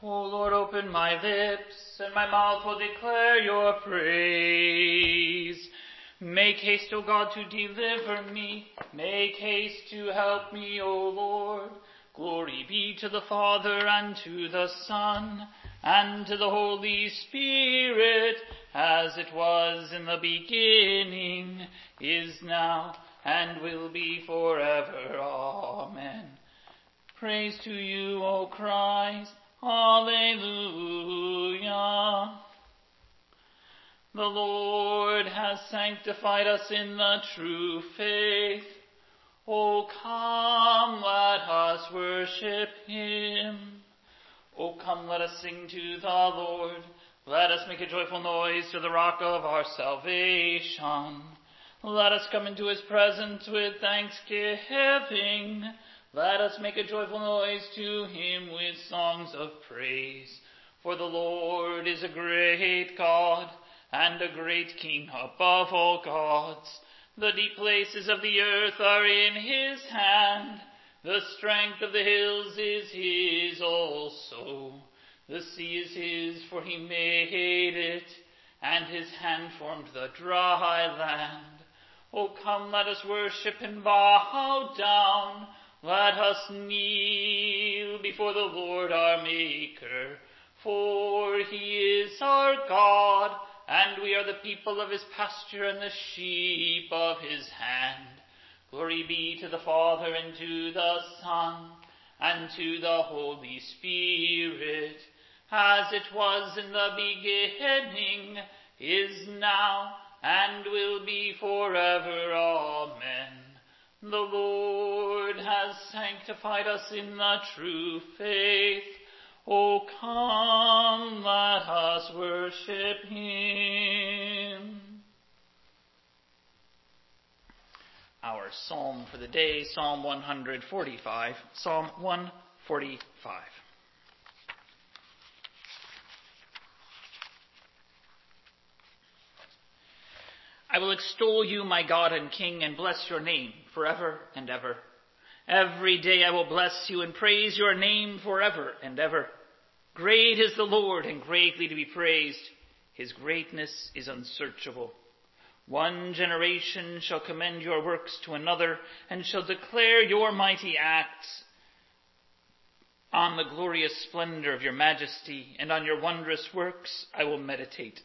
O Lord, open my lips, and my mouth will declare your praise. Make haste, O God, to deliver me. Make haste to help me, O Lord. Glory be to the Father, and to the Son, and to the Holy Spirit, as it was in the beginning, is now, and will be forever. Amen. Praise to you, O Christ. Alleluia. The Lord has sanctified us in the true faith. O come, let us worship him. O come, let us sing to the Lord. Let us make a joyful noise to the rock of our salvation. Let us come into his presence with thanksgiving. Let us make a joyful noise to him with songs of praise. For the Lord is a great God and a great King above all gods. The deep places of the earth are in his hand. The strength of the hills is his also. The sea is his, for he made it, and his hand formed the dry land. O come, let us worship and bow down. Let us kneel before the Lord our Maker, for he is our God, and we are the people of his pasture and the sheep of his hand. Glory be to the Father, and to the Son, and to the Holy Spirit, as it was in the beginning, is now, and will be forever. Amen. The Lord has sanctified us in the true faith. O come, let us worship him. Our psalm for the day, Psalm 145. Psalm 145. I will extol you, my God and King, and bless your name forever and ever. Every day I will bless you and praise your name forever and ever. Great is the Lord, and greatly to be praised. His greatness is unsearchable. One generation shall commend your works to another, and shall declare your mighty acts. On the glorious splendor of your majesty, and on your wondrous works I will meditate.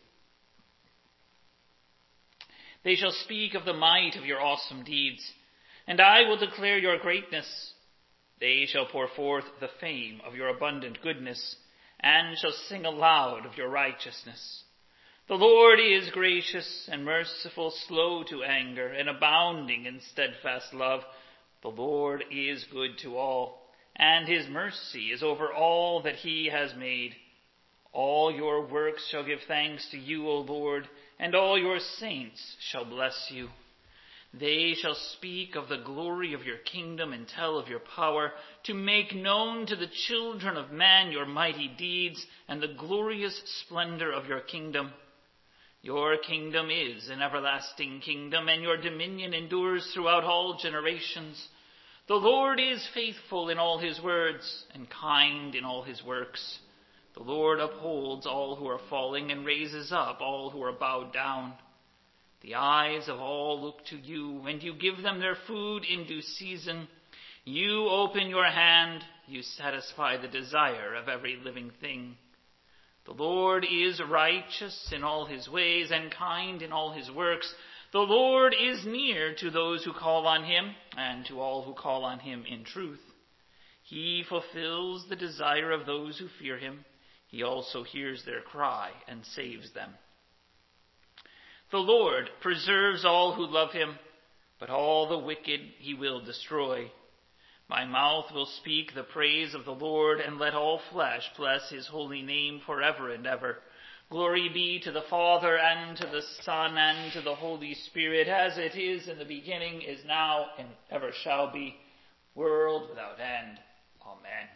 They shall speak of the might of your awesome deeds, and I will declare your greatness. They shall pour forth the fame of your abundant goodness, and shall sing aloud of your righteousness. The Lord is gracious and merciful, slow to anger, and abounding in steadfast love. The Lord is good to all, and his mercy is over all that he has made. All your works shall give thanks to you, O Lord, and all your saints shall bless you. They shall speak of the glory of your kingdom and tell of your power, to make known to the children of man your mighty deeds and the glorious splendor of your kingdom. Your kingdom is an everlasting kingdom, and your dominion endures throughout all generations. The Lord is faithful in all his words and kind in all his works. The Lord upholds all who are falling and raises up all who are bowed down. The eyes of all look to you, and you give them their food in due season. You open your hand, you satisfy the desire of every living thing. The Lord is righteous in all his ways and kind in all his works. The Lord is near to those who call on him, and to all who call on him in truth. He fulfills the desire of those who fear him. He also hears their cry and saves them. The Lord preserves all who love him, but all the wicked he will destroy. My mouth will speak the praise of the Lord, and let all flesh bless his holy name forever and ever. Glory be to the Father, and to the Son, and to the Holy Spirit, as it is in the beginning, is now, and ever shall be, world without end. Amen.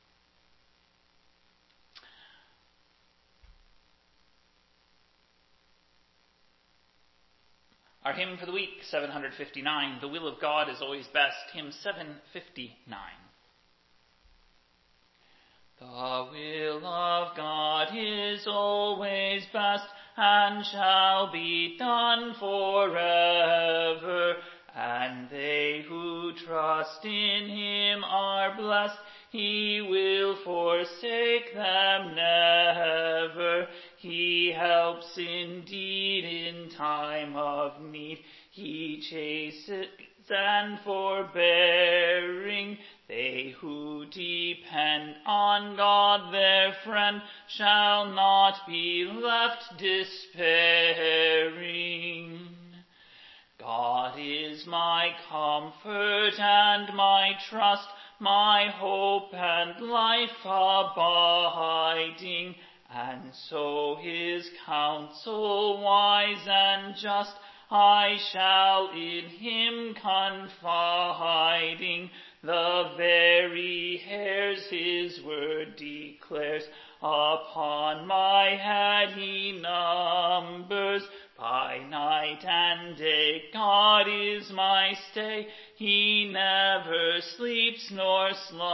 Our hymn for the week, 759, The Will of God is Always Best, hymn 759. The will fast, and shall be done forever. And they who trust in him are blessed. He will forsake them never. He helps indeed in time of need. He chastens and forbearing. They who depend on God their friend shall not be left despairing. God is my comfort and my trust, my hope and life abiding, and so his counsel wise and just, I shall in him confiding. The very hairs his word declares, upon my head he numbers. By night and day God is my stay. He never sleeps nor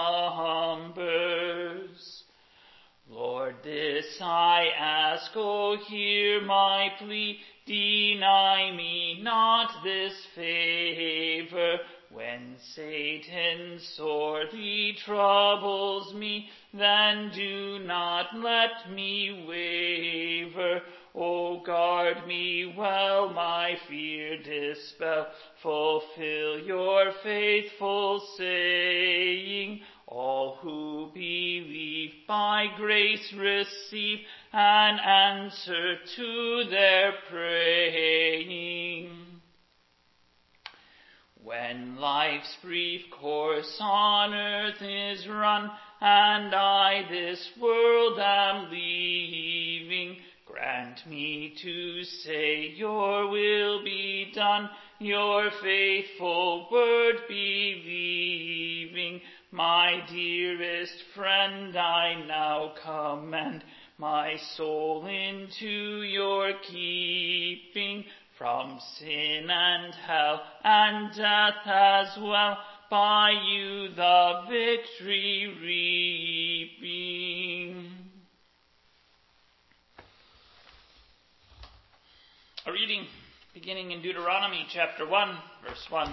slumbers. Lord, this I ask, O hear my plea. Deny me not this favor. When Satan sorely troubles me, then do not let me waver. O guard me well, my fear dispel. Fulfill your faithful saying. All who believe by grace receive an answer to their praying. When life's brief course on earth is run, and I this world am leaving, grant me to say your will be done, your faithful word believing. My dearest friend, I now commend my soul into your keeping, from sin and hell and death as well, by you the victory reaping. A reading beginning in Deuteronomy chapter 1, verse 1.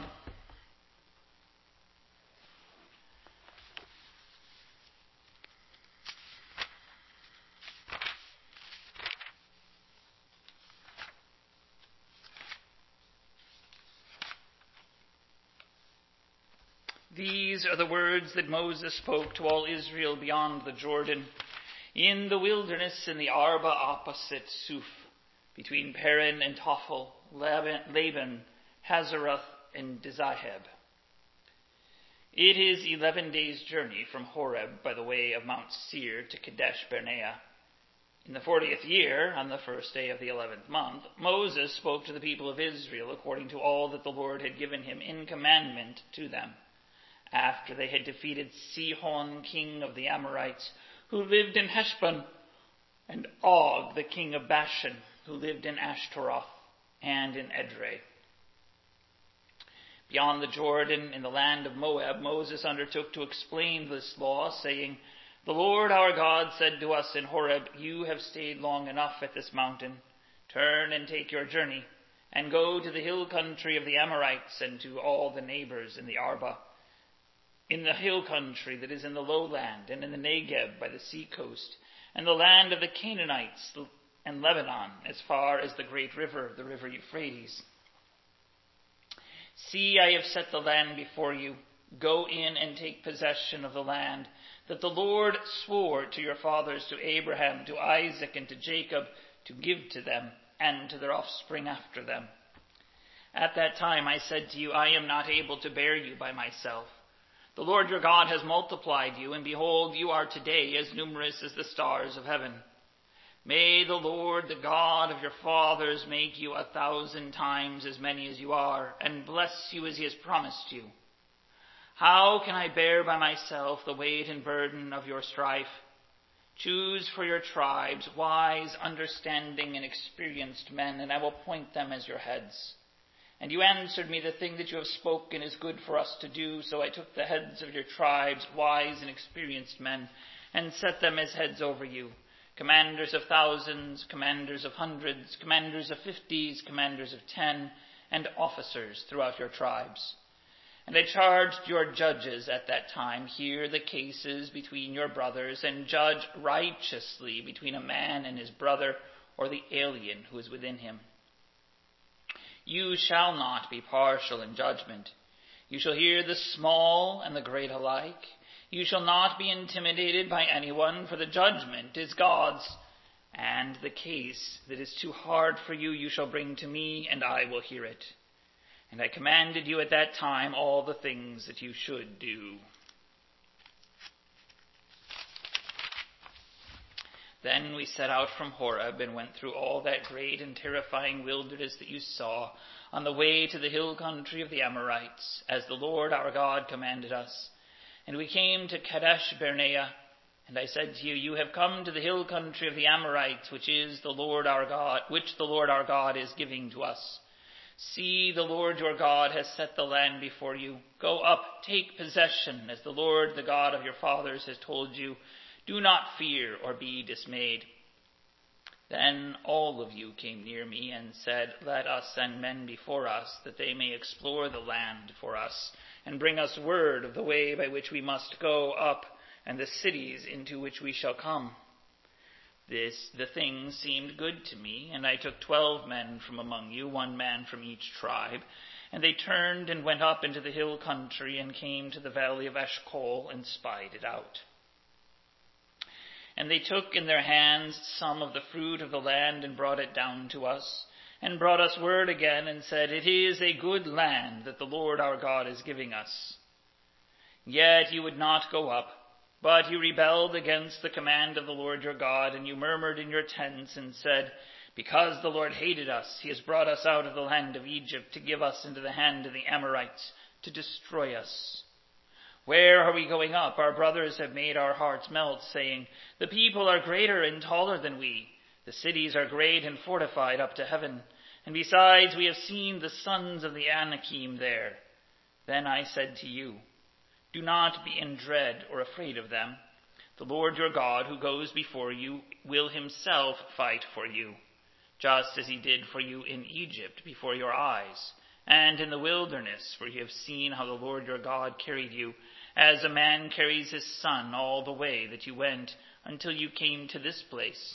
These are the words that Moses spoke to all Israel beyond the Jordan, in the wilderness in the Arba opposite Suph, between Paran and Tophel, Laban, Hazeroth, and Dizahab. It is 11 days' journey from Horeb by the way of Mount Seir to Kadesh Barnea. In the 40th year, on the first day of the 11th month, Moses spoke to the people of Israel according to all that the Lord had given him in commandment to them, after they had defeated Sihon, king of the Amorites, who lived in Heshbon, and Og, the king of Bashan, who lived in Ashtaroth and in Edrei. Beyond the Jordan, in the land of Moab, Moses undertook to explain this law, saying, "The Lord our God said to us in Horeb, 'You have stayed long enough at this mountain. Turn and take your journey, and go to the hill country of the Amorites and to all the neighbors in the Arba, in the hill country that is in the lowland, and in the Negeb by the sea coast, and the land of the Canaanites and Lebanon, as far as the great river, the river Euphrates. See, I have set the land before you. Go in and take possession of the land that the Lord swore to your fathers, to Abraham, to Isaac, and to Jacob, to give to them and to their offspring after them. At that time I said to you, I am not able to bear you by myself. The Lord your God has multiplied you, and behold, you are today as numerous as the stars of heaven. May the Lord, the God of your fathers, make you 1,000 times as many as you are, and bless you as he has promised you. How can I bear by myself the weight and burden of your strife? Choose for your tribes wise, understanding, and experienced men, and I will appoint them as your heads. And you answered me, the thing that you have spoken is good for us to do. So I took the heads of your tribes, wise and experienced men, and set them as heads over you. commanders of thousands, commanders of hundreds, commanders of 50s, commanders of 10, and officers throughout your tribes. And I charged your judges at that time, hear the cases between your brothers, and judge righteously between a man and his brother, or the alien who is within him. You shall not be partial in judgment. You shall hear the small and the great alike. You shall not be intimidated by anyone, for the judgment is God's. And the case that is too hard for you, you shall bring to me, and I will hear it. And I commanded you at that time all the things that you should do. Then we set out from Horeb and went through all that great and terrifying wilderness that you saw, on the way to the hill country of the Amorites, as the Lord our God commanded us. And we came to Kadesh Barnea, and I said to you, you have come to the hill country of the Amorites, which the Lord our God is giving to us. See, the Lord your God has set the land before you. Go up, take possession, as the Lord, the God of your fathers, has told you. Do not fear or be dismayed. Then all of you came near me and said, let us send men before us, that they may explore the land for us, and bring us word of the way by which we must go up, and the cities into which we shall come. The thing seemed good to me, and I took 12 men from among you, 1 man from each tribe, and they turned and went up into the hill country and came to the valley of Eshcol and spied it out. And they took in their hands some of the fruit of the land and brought it down to us, and brought us word again and said, it is a good land that the Lord our God is giving us. Yet you would not go up, but you rebelled against the command of the Lord your God, and you murmured in your tents and said, because the Lord hated us, he has brought us out of the land of Egypt to give us into the hand of the Amorites, to destroy us. Where are we going up? Our brothers have made our hearts melt, saying, the people are greater and taller than we. The cities are great and fortified up to heaven. And besides, we have seen the sons of the Anakim there. Then I said to you, do not be in dread or afraid of them. The Lord your God, who goes before you, will himself fight for you, just as he did for you in Egypt before your eyes, and in the wilderness, for you have seen how the Lord your God carried you, as a man carries his son all the way that you went, until you came to this place.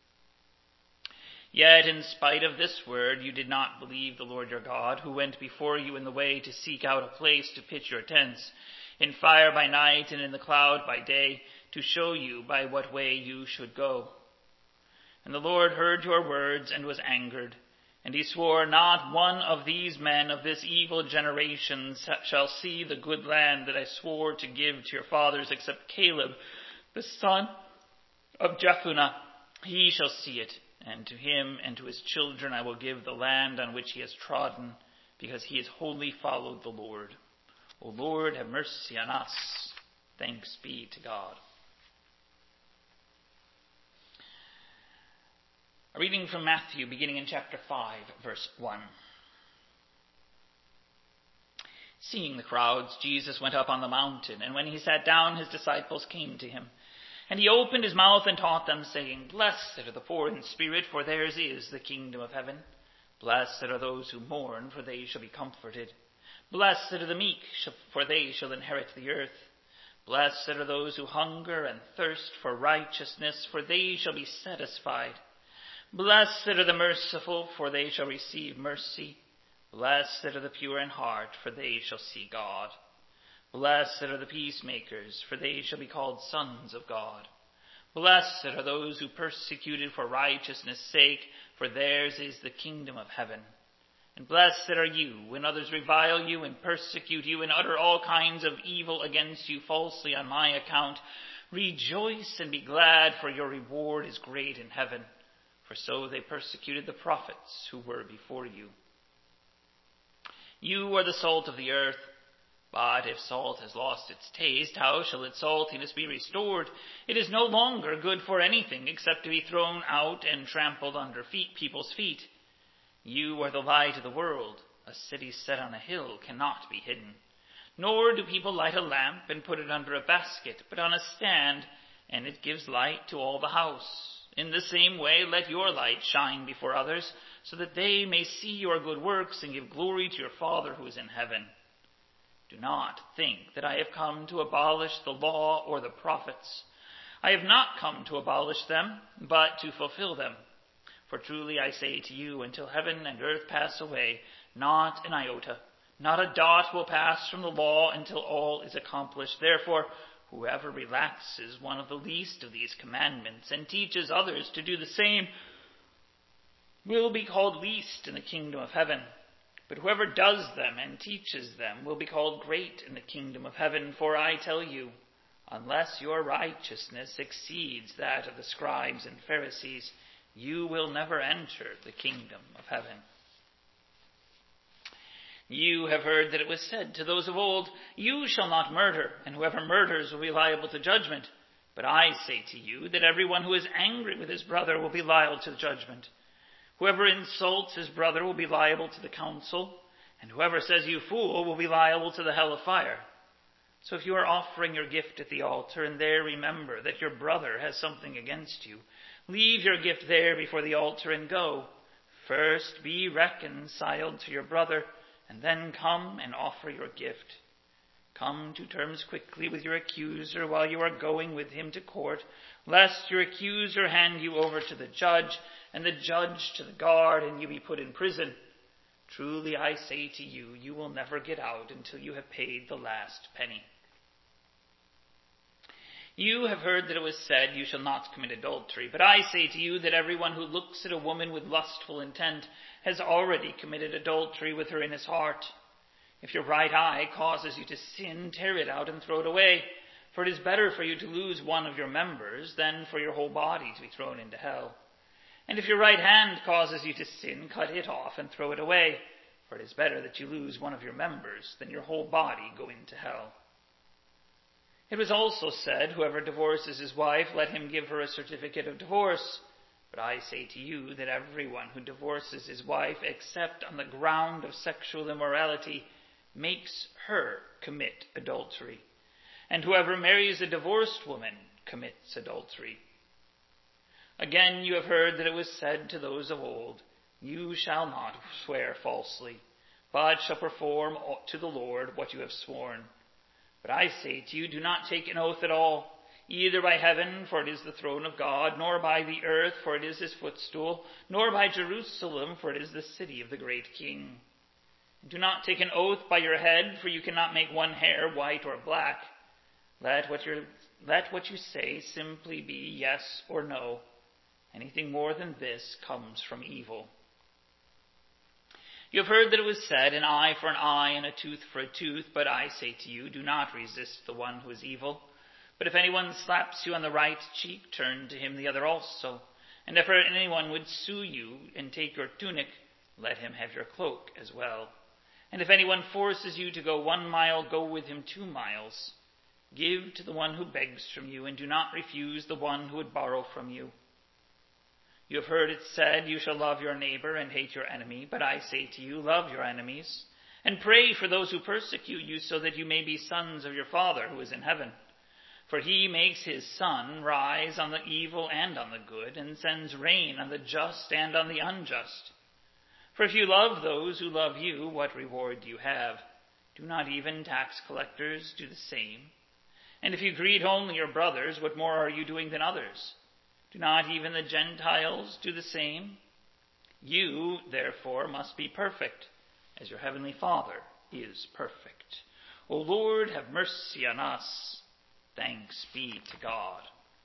Yet in spite of this word, you did not believe the Lord your God, who went before you in the way to seek out a place to pitch your tents, in fire by night and in the cloud by day, to show you by what way you should go. And the Lord heard your words and was angered, and he swore, not one of these men of this evil generation shall see the good land that I swore to give to your fathers, except Caleb, the son of Jephunneh. He shall see it, and to him and to his children I will give the land on which he has trodden, because he has wholly followed the Lord. O Lord, have mercy on us. Thanks be to God. A reading from Matthew, beginning in chapter 5, verse 1. Seeing the crowds, Jesus went up on the mountain, and when he sat down, his disciples came to him. And he opened his mouth and taught them, saying, blessed are the poor in spirit, for theirs is the kingdom of heaven. Blessed are those who mourn, for they shall be comforted. Blessed are the meek, for they shall inherit the earth. Blessed are those who hunger and thirst for righteousness, for they shall be satisfied. Blessed are the merciful, for they shall receive mercy. Blessed are the pure in heart, for they shall see God. Blessed are the peacemakers, for they shall be called sons of God. Blessed are those who persecuted for righteousness' sake, for theirs is the kingdom of heaven. And blessed are you when others revile you and persecute you and utter all kinds of evil against you falsely on my account. Rejoice and be glad, for your reward is great in heaven. For so they persecuted the prophets who were before you. You are the salt of the earth, but if salt has lost its taste, how shall its saltiness be restored? It is no longer good for anything except to be thrown out and trampled under people's feet. You are the light of the world. A city set on a hill cannot be hidden. Nor do people light a lamp and put it under a basket, but on a stand, and it gives light to all the house. In the same way, let your light shine before others, so that they may see your good works and give glory to your Father who is in heaven. Do not think that I have come to abolish the law or the prophets. I have not come to abolish them, but to fulfill them. For truly I say to you, until heaven and earth pass away, not an iota, not a dot will pass from the law until all is accomplished. Therefore, whoever relaxes one of the least of these commandments and teaches others to do the same will be called least in the kingdom of heaven. But whoever does them and teaches them will be called great in the kingdom of heaven. For I tell you, unless your righteousness exceeds that of the scribes and Pharisees, you will never enter the kingdom of heaven. You have heard that it was said to those of old, you shall not murder, and whoever murders will be liable to judgment. But I say to you that everyone who is angry with his brother will be liable to judgment. Whoever insults his brother will be liable to the council, and whoever says you fool will be liable to the hell of fire. So if you are offering your gift at the altar, and there remember that your brother has something against you, leave your gift there before the altar and go. First be reconciled to your brother, and then come and offer your gift. Come to terms quickly with your accuser while you are going with him to court, lest your accuser hand you over to the judge, and the judge to the guard, and you be put in prison. Truly I say to you, you will never get out until you have paid the last penny. You have heard that it was said, you shall not commit adultery. But I say to you that everyone who looks at a woman with lustful intent has already committed adultery with her in his heart. If your right eye causes you to sin, tear it out and throw it away. For it is better for you to lose one of your members than for your whole body to be thrown into hell. And if your right hand causes you to sin, cut it off and throw it away. For it is better that you lose one of your members than your whole body go into hell. It was also said, whoever divorces his wife, let him give her a certificate of divorce. But I say to you that everyone who divorces his wife, except on the ground of sexual immorality, makes her commit adultery. And whoever marries a divorced woman commits adultery. Again, you have heard that it was said to those of old, you shall not swear falsely, but shall perform to the Lord what you have sworn. But I say to you, do not take an oath at all, either by heaven, for it is the throne of God, nor by the earth, for it is his footstool, nor by Jerusalem, for it is the city of the great King. Do not take an oath by your head, for you cannot make one hair white or black. Let what you say simply be yes or no. Anything more than this comes from evil. You have heard that it was said, an eye for an eye and a tooth for a tooth, but I say to you, do not resist the one who is evil. But if anyone slaps you on the right cheek, turn to him the other also. And if anyone would sue you and take your tunic, let him have your cloak as well. And if anyone forces you to go 1 mile, go with him 2 miles. Give to the one who begs from you, and do not refuse the one who would borrow from you. You have heard it said, you shall love your neighbor and hate your enemy. But I say to you, love your enemies, and pray for those who persecute you, so that you may be sons of your Father who is in heaven. For he makes his sun rise on the evil and on the good, and sends rain on the just and on the unjust. For if you love those who love you, what reward do you have? Do not even tax collectors do the same? And if you greet only your brothers, what more are you doing than others? Do not even the Gentiles do the same? You, therefore, must be perfect, as your heavenly Father is perfect. O Lord, have mercy on us. Thanks be to God.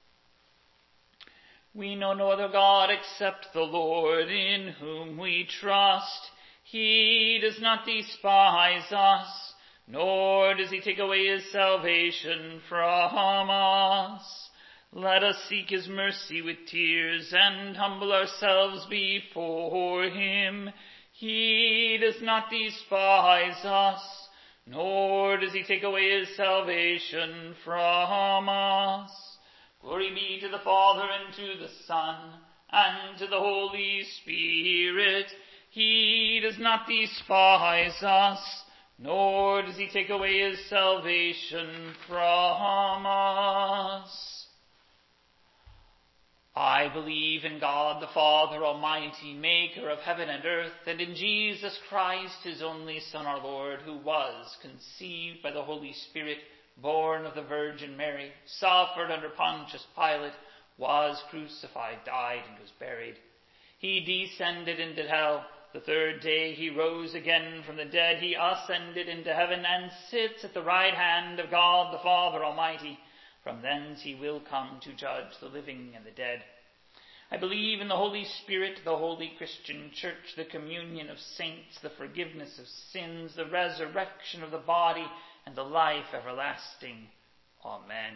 We know no other God except the Lord, in whom we trust. He does not despise us, nor does he take away his salvation from us. Let us seek his mercy with tears and humble ourselves before him. He does not despise us, nor does he take away his salvation from us. Glory be to the Father, and to the Son, and to the Holy Spirit. He does not despise us, nor does he take away his salvation from us. I believe in God the Father Almighty, maker of heaven and earth, and in Jesus Christ, his only Son, our Lord, who was conceived by the Holy Spirit, born of the Virgin Mary, suffered under Pontius Pilate, was crucified, died, and was buried. He descended into hell. The third day he rose again from the dead. He ascended into heaven and sits at the right hand of God the Father Almighty. From thence he will come to judge the living and the dead. I believe in the Holy Spirit, the holy Christian Church, the communion of saints, the forgiveness of sins, the resurrection of the body, and the life everlasting. Amen.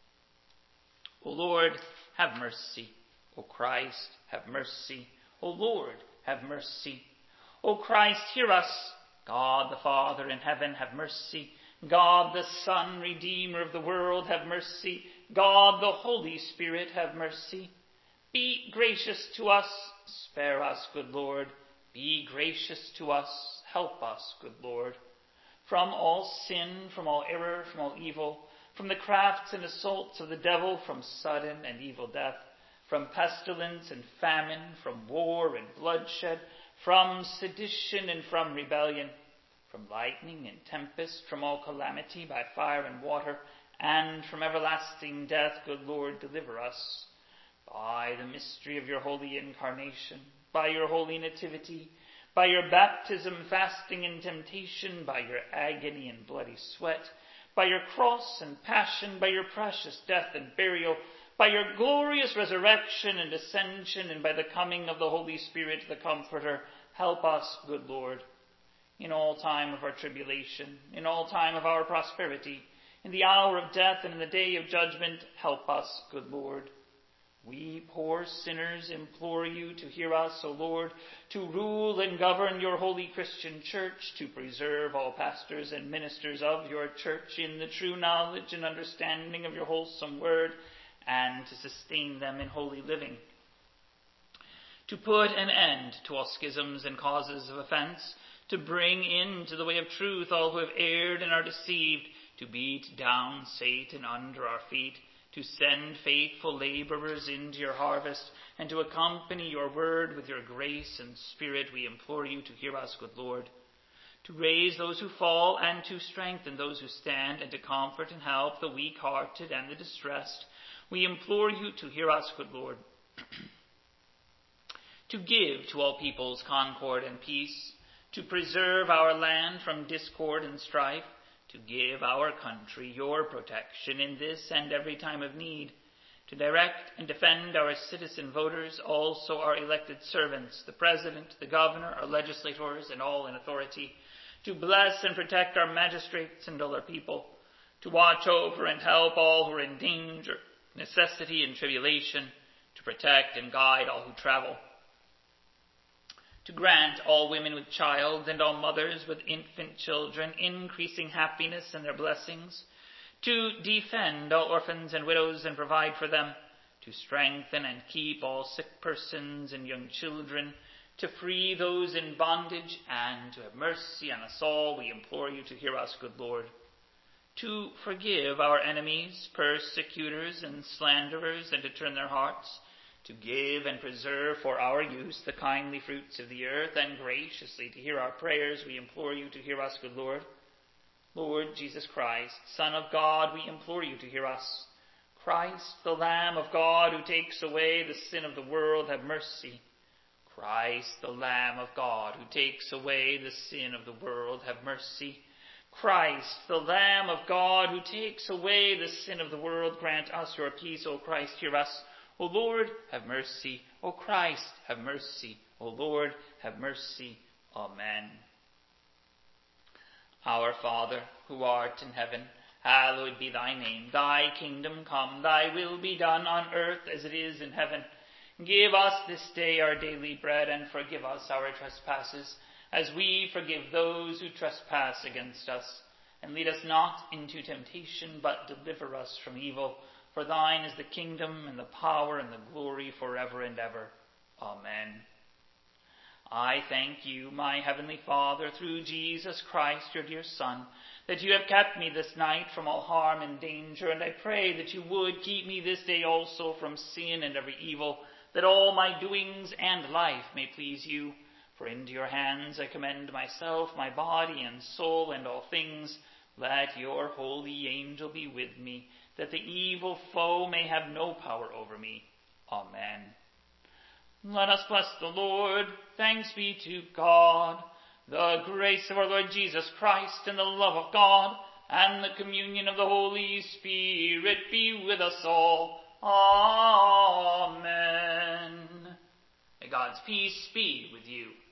O Lord, have mercy. O Christ, have mercy. O Lord, have mercy. O Christ, hear us. God the Father in heaven, have mercy. God the Son, Redeemer of the world, have mercy. God the Holy Spirit, have mercy. Be gracious to us. Spare us, good Lord. Be gracious to us. Help us, good Lord. From all sin, from all error, from all evil, from the crafts and assaults of the devil, from sudden and evil death, from pestilence and famine, from war and bloodshed, from sedition and from rebellion, from lightning and tempest, from all calamity by fire and water, and from everlasting death, good Lord, deliver us. By the mystery of your holy incarnation, by your holy nativity, by your baptism, fasting, and temptation, by your agony and bloody sweat, by your cross and passion, by your precious death and burial, by your glorious resurrection and ascension, and by the coming of the Holy Spirit, the Comforter, help us, good Lord. In all time of our tribulation, in all time of our prosperity, in the hour of death and in the day of judgment, help us, good Lord. We poor sinners implore you to hear us, O Lord, to rule and govern your holy Christian church, to preserve all pastors and ministers of your church in the true knowledge and understanding of your wholesome word, and to sustain them in holy living, to put an end to all schisms and causes of offense, to bring into the way of truth all who have erred and are deceived, to beat down Satan under our feet, to send faithful laborers into your harvest, and to accompany your word with your grace and spirit. We implore you to hear us, good Lord, to raise those who fall and to strengthen those who stand, and to comfort and help the weak-hearted and the distressed. We implore you to hear us, good Lord, to give to all peoples concord and peace, to preserve our land from discord and strife, to give our country your protection in this and every time of need, to direct and defend our citizen voters, also our elected servants, the President, the Governor, our legislators, and all in authority, to bless and protect our magistrates and all our people, to watch over and help all who are in danger, necessity, and tribulation, to protect and guide all who travel, to grant all women with child and all mothers with infant children increasing happiness and their blessings, to defend all orphans and widows and provide for them, to strengthen and keep all sick persons and young children, to free those in bondage, and to have mercy on us all. We implore you to hear us, good Lord, to forgive our enemies, persecutors, and slanderers, and to turn their hearts, to give and preserve for our use the kindly fruits of the earth, and graciously to hear our prayers. We implore you to hear us, good Lord. Lord Jesus Christ, Son of God, we implore you to hear us. Christ, the Lamb of God, who takes away the sin of the world, have mercy. Christ, the Lamb of God, who takes away the sin of the world, have mercy. Christ, the Lamb of God, who takes away the sin of the world, grant us your peace. O Christ, hear us. O Lord, have mercy. O Christ, have mercy. O Lord, have mercy. Amen. Our Father, who art in heaven, hallowed be thy name. Thy kingdom come, thy will be done on earth as it is in heaven. Give us this day our daily bread, and forgive us our trespasses, as we forgive those who trespass against us. And lead us not into temptation, but deliver us from evil. For thine is the kingdom, and the power, and the glory, forever and ever. Amen. I thank you, my heavenly Father, through Jesus Christ, your dear Son, that you have kept me this night from all harm and danger, and I pray that you would keep me this day also from sin and every evil, that all my doings and life may please you. For into your hands I commend myself, my body and soul, and all things. Let your holy angel be with me, that the evil foe may have no power over me. Amen. Let us bless the Lord. Thanks be to God. The grace of our Lord Jesus Christ, and the love of God, and the communion of the Holy Spirit be with us all. Amen. May God's peace be with you.